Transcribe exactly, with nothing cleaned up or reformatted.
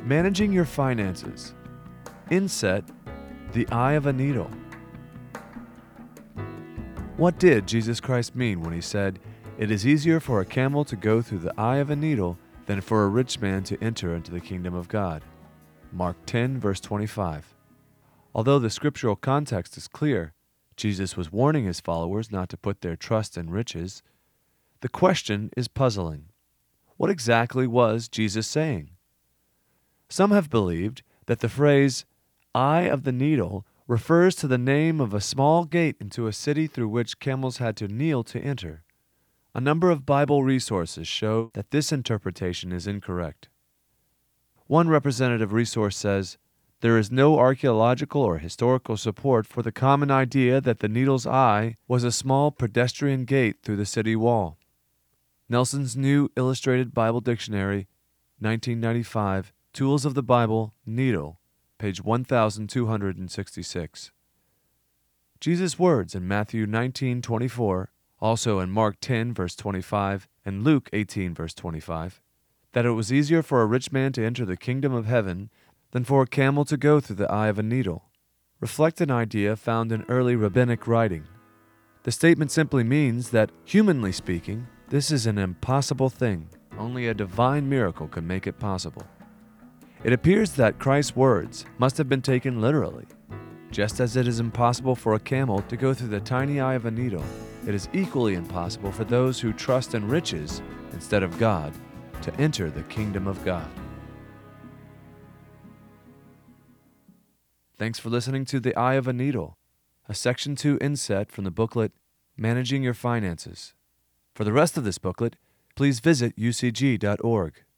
Managing Your Finances. Inset, the eye of a needle. What did Jesus Christ mean when he said, "It is easier for a camel to go through the eye of a needle than for a rich man to enter into the kingdom of God"? Mark ten, verse twenty-five. Although the scriptural context is clear, Jesus was warning his followers not to put their trust in riches. The question is puzzling. What exactly was Jesus saying? Some have believed that the phrase, eye of the needle, refers to the name of a small gate into a city through which camels had to kneel to enter. A number of Bible resources show that this interpretation is incorrect. One representative resource says, there is no archaeological or historical support for the common idea that the needle's eye was a small pedestrian gate through the city wall. Nelson's New Illustrated Bible Dictionary, nineteen ninety-five, Tools of the Bible, Needle, page one thousand two hundred sixty-six. Jesus' words in Matthew nineteen twenty-four, also in Mark ten, verse twenty-five, and Luke eighteen, verse twenty-five, that it was easier for a rich man to enter the kingdom of heaven than for a camel to go through the eye of a needle, reflect an idea found in early rabbinic writing. The statement simply means that, humanly speaking, this is an impossible thing. Only a divine miracle could make it possible. It appears that Christ's words must have been taken literally. Just as it is impossible for a camel to go through the tiny eye of a needle, it is equally impossible for those who trust in riches instead of God to enter the kingdom of God. Thanks for listening to The Eye of a Needle, a Section two inset from the booklet Managing Your Finances. For the rest of this booklet, please visit u c g dot org.